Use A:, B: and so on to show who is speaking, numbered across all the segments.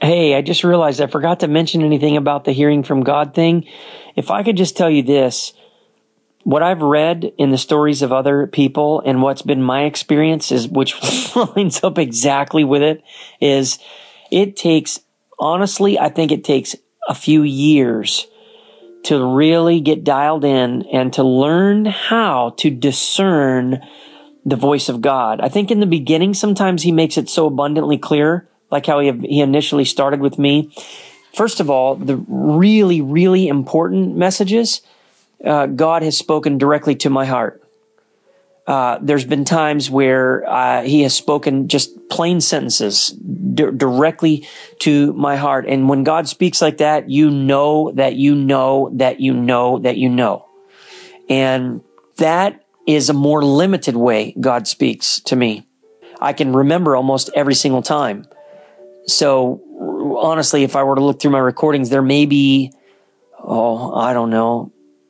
A: Hey, I just realized I forgot to mention anything about the hearing from God thing. If I could just tell you this, what I've read in the stories of other people and what's been my experience is, which lines up exactly with it, is it takes, honestly, I think it takes a few years to really get dialed in and to learn how to discern the voice of God. I think in the beginning, sometimes he makes it so abundantly clear, like how he initially started with me. First of all, the really, really important messages, God has spoken directly to my heart. There's been times where he has spoken just plain sentences directly to my heart. And when God speaks like that, you know that you know that you know that you know. And that is a more limited way God speaks to me. I can remember almost every single time. So honestly, if I were to look through my recordings, there may be, I don't know,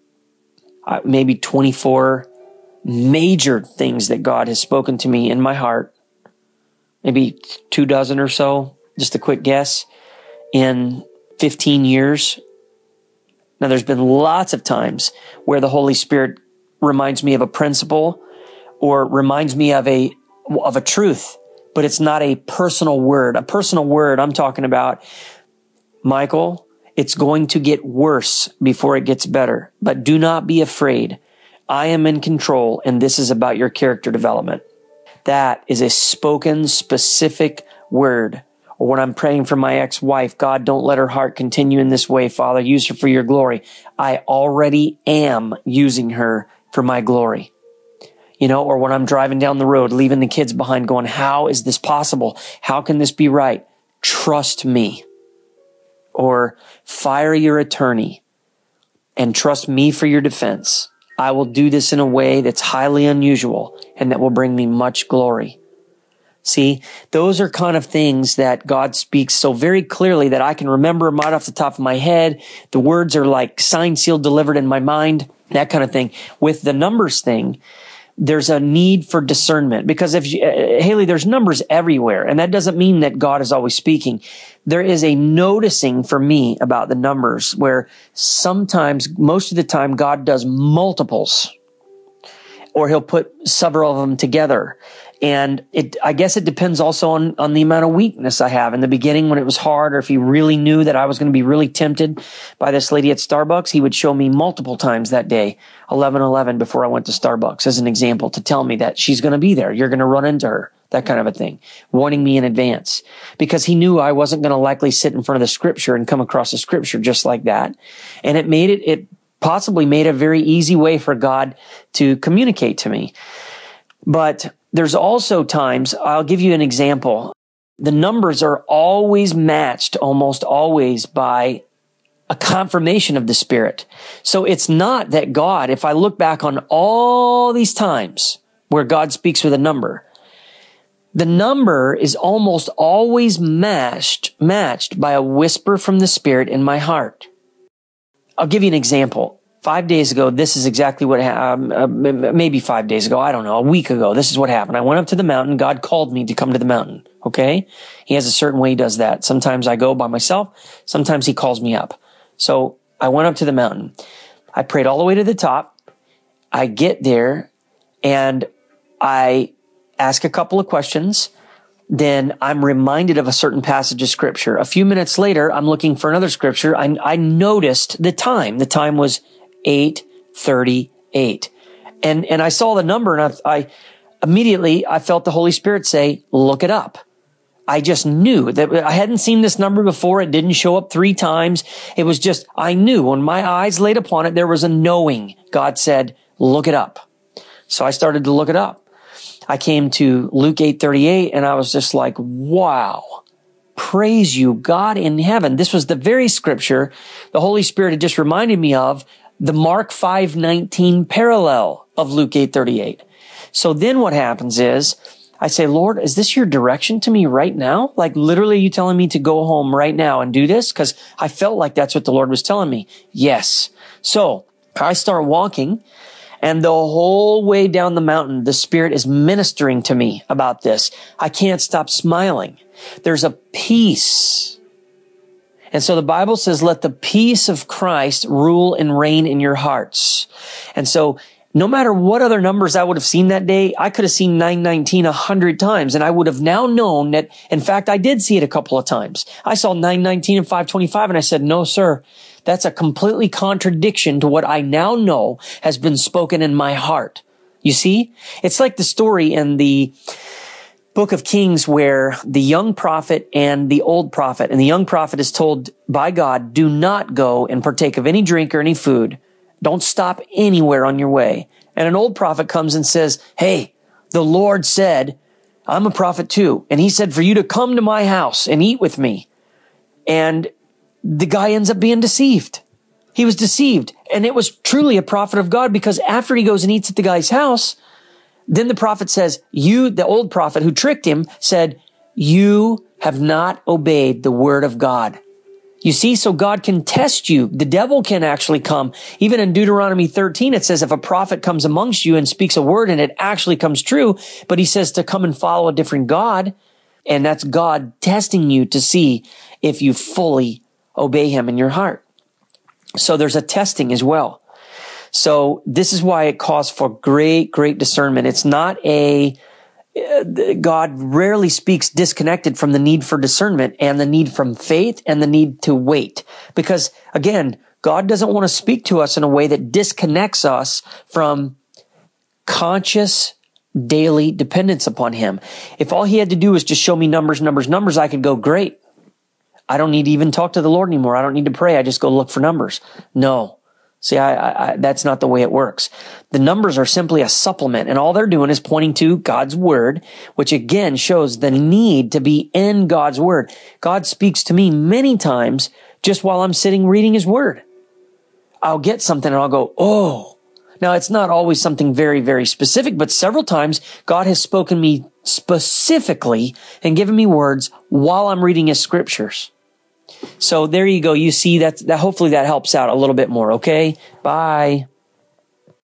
A: maybe 24 major things that God has spoken to me in my heart. Maybe 24 or so, just a quick guess, in 15 years. Now, there's been lots of times where the Holy Spirit reminds me of a principle or reminds me of a truth, but it's not a personal word. A personal word, I'm talking about, Michael, it's going to get worse before it gets better, but do not be afraid. I am in control, and this is about your character development. That is a spoken, specific word. Or when I'm praying for my ex-wife, God, don't let her heart continue in this way. Father, use her for your glory. I already am using her for my glory. Or when I'm driving down the road, leaving the kids behind going, how is this possible? How can this be right? Trust me. Or fire your attorney and trust me for your defense. I will do this in a way that's highly unusual and that will bring me much glory. See, those are kind of things that God speaks so very clearly that I can remember them right off the top of my head. The words are like signed, sealed, delivered in my mind, that kind of thing. With the numbers thing, there's a need for discernment because Haley, there's numbers everywhere. And that doesn't mean that God is always speaking. There is a noticing for me about the numbers where sometimes, most of the time, God does multiples or he'll put several of them together. And I guess it depends also on the amount of weakness I have. In the beginning, when it was hard, or if he really knew that I was going to be really tempted by this lady at Starbucks, he would show me multiple times that day, 11:11 before I went to Starbucks, as an example, to tell me that she's going to be there. You're going to run into her, that kind of a thing, warning me in advance, because he knew I wasn't going to likely sit in front of the scripture and come across a scripture just like that. And it possibly made a very easy way for God to communicate to me. But there's also times, I'll give you an example. The numbers are always matched, almost always, by a confirmation of the Spirit. So it's not that God, if I look back on all these times where God speaks with a number, the number is almost always matched by a whisper from the Spirit in my heart. I'll give you an example. 5 days ago, this is exactly what happened. Maybe 5 days ago, I don't know, a week ago, this is what happened. I went up to the mountain. God called me to come to the mountain, okay? He has a certain way he does that. Sometimes I go by myself. Sometimes he calls me up. So I went up to the mountain. I prayed all the way to the top. I get there, and I ask a couple of questions. Then I'm reminded of a certain passage of scripture. A few minutes later, I'm looking for another scripture. I noticed the time. The time was 8:38. And I saw the number, and I immediately felt the Holy Spirit say, look it up. I just knew that I hadn't seen this number before. It didn't show up 3 times. It was just, I knew when my eyes laid upon it, there was a knowing. God said, look it up. So I started to look it up. I came to Luke 8:38, and I was just like, wow, praise you, God in heaven. This was the very scripture the Holy Spirit had just reminded me of, the Mark 5:19 parallel of Luke 8:38. So then what happens is I say, Lord, is this your direction to me right now? Like literally you telling me to go home right now and do this? Because I felt like that's what the Lord was telling me. Yes. So I start walking, and the whole way down the mountain, the Spirit is ministering to me about this. I can't stop smiling. There's a peace And so the Bible says, let the peace of Christ rule and reign in your hearts. And so no matter what other numbers I would have seen that day, I could have seen 919 100 times, and I would have now known that, in fact, I did see it a couple of times. I saw 919 and 525, and I said, no, sir, that's a completely contradiction to what I now know has been spoken in my heart. You see, it's like the story in the Book of Kings where the young prophet and the old prophet, and the young prophet is told by God, do not go and partake of any drink or any food. Don't stop anywhere on your way. And an old prophet comes and says, hey, the Lord said, I'm a prophet too. And he said for you to come to my house and eat with me. And the guy ends up being deceived. He was deceived. And it was truly a prophet of God, because after he goes and eats at the guy's house, then the prophet says, the old prophet who tricked him said, you have not obeyed the word of God. You see, so God can test you. The devil can actually come. Even in Deuteronomy 13, it says if a prophet comes amongst you and speaks a word and it actually comes true, but he says to come and follow a different God. And that's God testing you to see if you fully obey him in your heart. So there's a testing as well. So this is why it calls for great, great discernment. It's not God rarely speaks disconnected from the need for discernment and the need from faith and the need to wait. Because again, God doesn't want to speak to us in a way that disconnects us from conscious daily dependence upon him. If all he had to do was just show me numbers, I could go, great. I don't need to even talk to the Lord anymore. I don't need to pray. I just go look for numbers. No. See, that's not the way it works. The numbers are simply a supplement, and all they're doing is pointing to God's word, which again shows the need to be in God's word. God speaks to me many times just while I'm sitting reading his word. I'll get something and I'll go, oh. Now, it's not always something very, very specific, but several times God has spoken me specifically and given me words while I'm reading his scriptures. So there you go. You see that hopefully that helps out a little bit more. Okay. Bye.